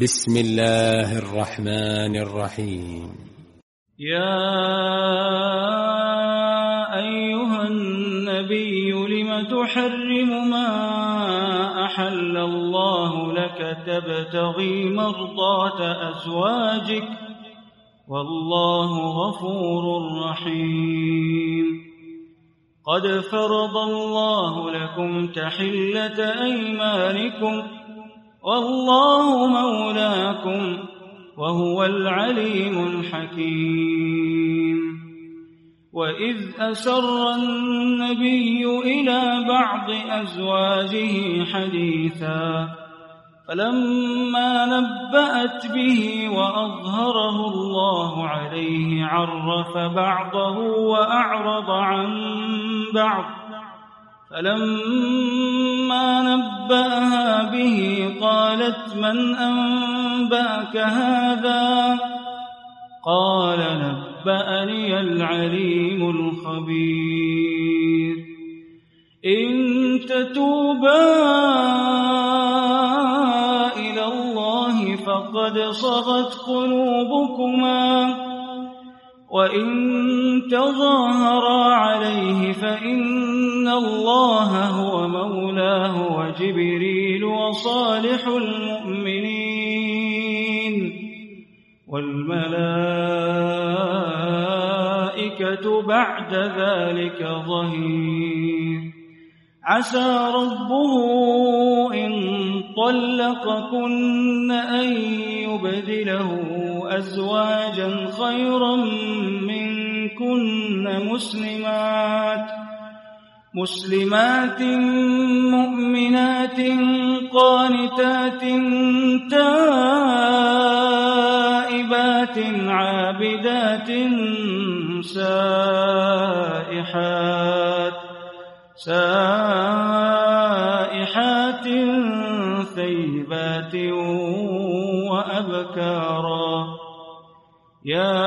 بسم الله الرحمن الرحيم. يا أيها النبي لم تحرم ما أحل الله لك تبتغي مرضات أزواجك والله غفور رحيم. قد فرض الله لكم تحلة أيمانكم والله مولاكم وهو العليم الحكيم. وإذ أسر النبي إلى بعض أزواجه حديثا فلما نبأت به وأظهره الله عليه عرف بعضه وأعرض عن بعض فلما نبأها به قالت من أنبأك هذا؟ قال نبأني العليم الخبير. إن تتوبا إلى الله فقد صغت قلوبكما وإن تظاهرا عليه فإن الله هو مولاه وجبريل وصالح المؤمنين والملائكة بعد ذلك ظهير. عسى ربه إن طلقكن أن يبدله أزواجا خيرا منكن مسلمات مؤمنات قانتات تائبات عابدات سائحات ثيبات وأبكارا. يا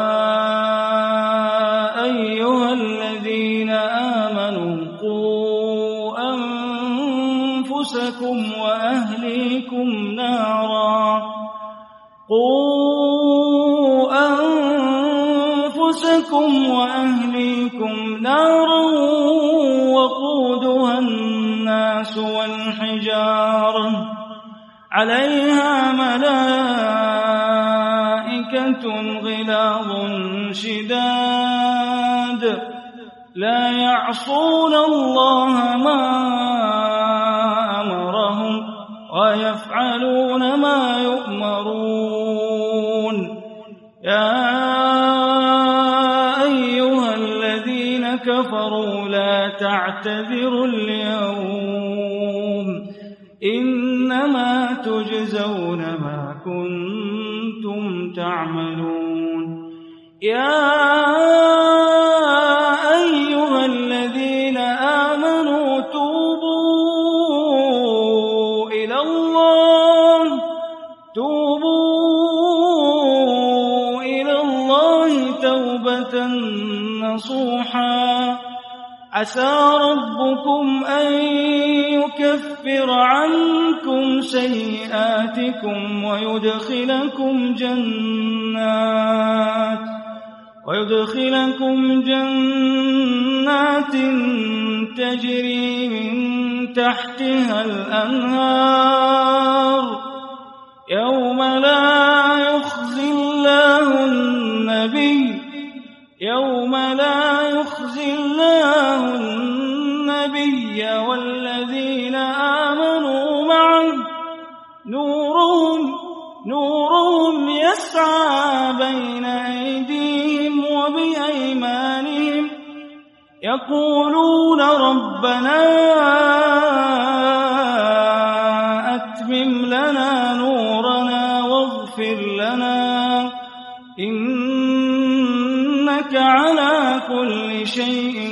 أيها الذين آمنوا قوا أنفسكم وأهليكم نارا وقودها الناس والحجارة عليها ملائكة غلاظ شداد لا يعصون الله ما أمرهم ويفعلون ما يؤمرون. يا أيها الذين كفروا لا تعتذروا اليوم إنما تجزون ما كنتم تعملون. يا أيها الذين آمنوا توبوا إلى الله توبة نصوحا. عسى ربكم أن يكفر عنكم سيئاتكم ويدخلكم جنات تجري من تحتها الأنهار يوم لا يخزي الله النبي والذين آمنوا معه نورهم يسعى بين أيديهم وبأيمانهم يقولون ربنا أتمم لنا نورنا واغفر لنا إنك على كل شيء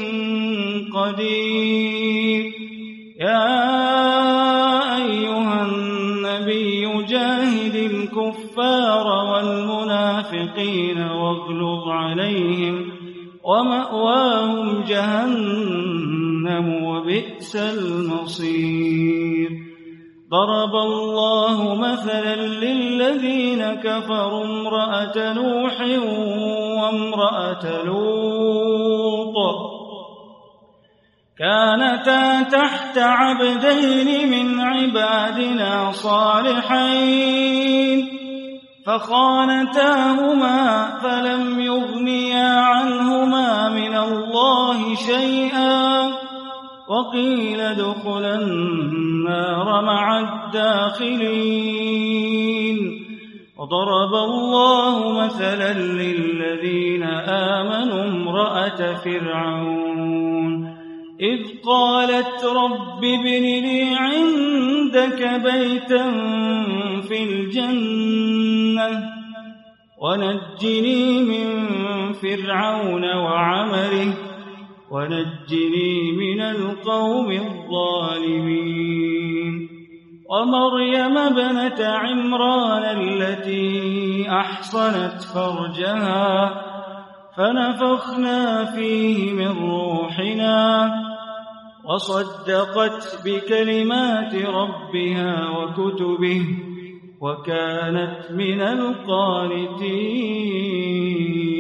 قدير. يا أيها النبي جاهد الكفار والمنافقين واغلظ عليهم ومأواهم جهنم وبئس المصير. ضرب الله مثلا للذين كفروا امرأة نوح وامرأة لوط كانتا تحت عبدين من عبادنا صالحين فخانتاهما فلم يغنيا عنهما من الله شيئا وقيل ادخلا النار مع الداخلين وضرب الله مثلا للذين آمنوا امرأة فرعون إذ قالت رب ابن لي عندك بيتا في الجنة ونجني من فرعون وعمله ونجني من القوم الظالمين ومريم ابنة عمران التي أحصنت فرجها فنفخنا فيه من روحنا وصدقت بكلمات ربها وكتبه وكانت من القانتين